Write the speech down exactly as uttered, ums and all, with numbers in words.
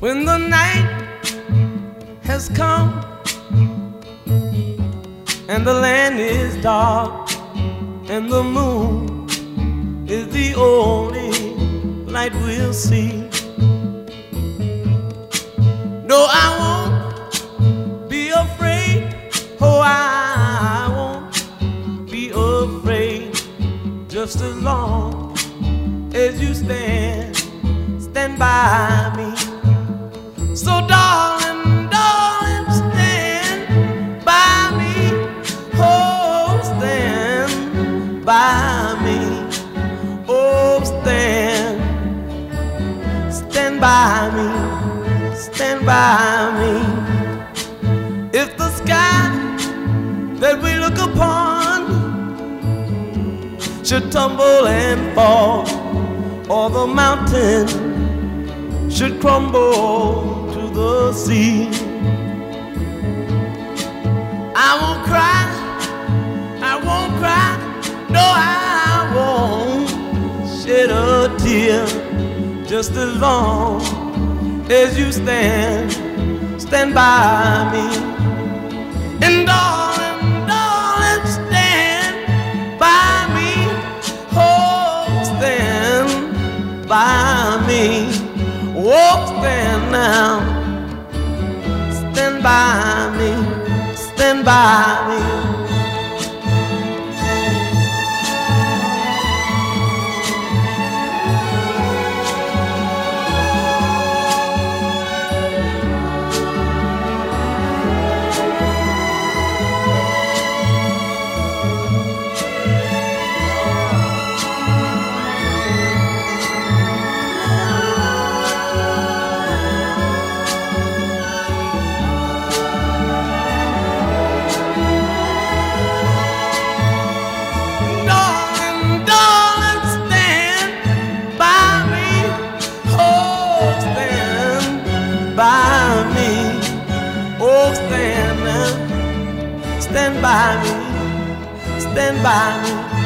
When the night has come and the land is dark and the moon is the only light we'll see. No, I won't be afraid. Oh, I won't be afraid. Just as long as you stand, stand by me. So darling, darling, stand by me. Oh, stand by me. Oh, stand, stand by me, stand by me. If the sky that we look upon should tumble and fall, or the mountain should crumble to the sea, I won't cry, I won't cry, no, I won't shed a tear. Just as long as you stand, stand by me. And darling, darling, stand by me. Oh, stand by me. Oh, stand now. Stand by me. Stand by me. Stand by me, stand by me.